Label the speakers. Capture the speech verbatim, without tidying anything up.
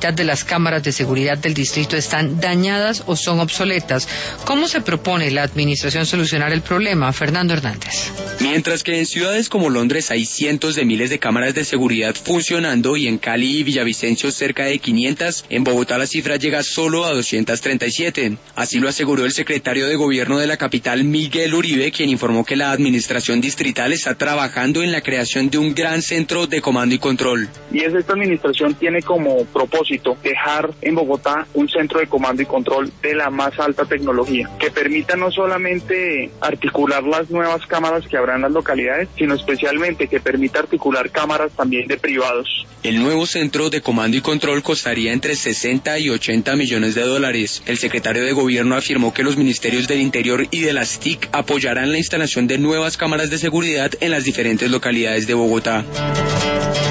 Speaker 1: mitad de las cámaras de seguridad del distrito están dañadas o son obsoletas. ¿Cómo se propone la administración solucionar el problema? Fernando Hernández.
Speaker 2: Mientras que en ciudades como Londres hay cientos de miles de cámaras de seguridad funcionando y en Cali y Villavicencio cerca de quinientas, en Bogotá la cifra llega solo a doscientas treinta y siete. Así lo aseguró el secretario de Gobierno de la capital, Miguel Uribe, quien informó que la administración distrital está trabajando en la creación de un gran centro de comando y control.
Speaker 3: Y es esta administración tiene como propósito dejar en Bogotá un centro de comando y control de la más alta tecnología, que permita no solamente articular las nuevas cámaras que habrá en las localidades, sino especialmente que permita articular cámaras también de privados.
Speaker 2: El nuevo centro de comando y control costaría entre sesenta y ochenta millones de dólares. El secretario de Gobierno afirmó que los ministerios del Interior y de las T I C apoyarán la instalación de nuevas cámaras de seguridad en las diferentes localidades de Bogotá.